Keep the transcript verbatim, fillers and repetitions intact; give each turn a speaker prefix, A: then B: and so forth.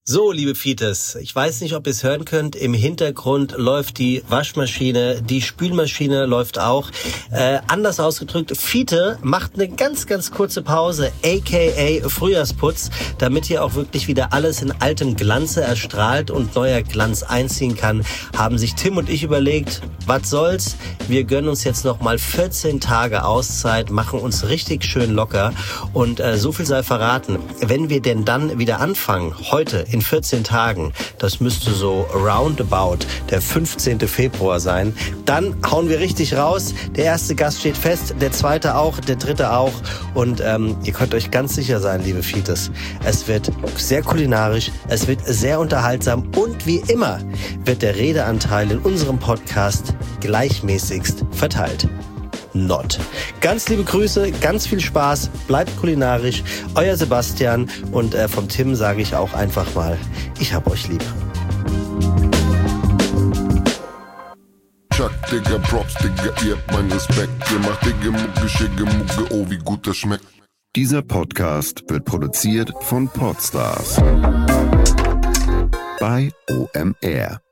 A: So, liebe Fites, ich weiß nicht, ob ihr es hören könnt, im Hintergrund läuft die Waschmaschine, die Spülmaschine läuft auch. Äh, anders ausgedrückt, Fiete macht eine ganz, ganz kurze Pause, aka Frühjahrsputz, damit hier auch wirklich wieder alles in altem Glanze erstrahlt und neuer Glanz einziehen kann, haben sich Tim und ich überlegt, was soll's, wir gönnen uns jetzt nochmal vierzehn Tage Auszeit, machen uns richtig schön locker und äh, so viel sei verraten, wenn wir denn dann wieder anfangen, heute in vierzehn Tagen, das müsste so roundabout der fünfzehnten Februar sein, dann hauen wir richtig raus. Der erste Gast steht fest, der zweite auch, der dritte auch und ähm, ihr könnt euch ganz sicher sein, liebe Fites, es wird sehr kulinarisch, es wird sehr unterhaltsam und wie immer wird der Redeanteil in unserem Podcast gleichmäßigst verteilt. Not. Ganz liebe Grüße, ganz viel Spaß, bleibt kulinarisch, euer Sebastian und äh, vom Tim sage ich auch einfach mal, ich hab euch lieb.
B: Chuck, Digga, Props, Digga, ihr habt meinen Respekt. Ihr macht Digga, Mucke, Schicke, Mucke, oh wie gut das schmeckt.
C: Dieser Podcast wird produziert von Podstars bei O M R.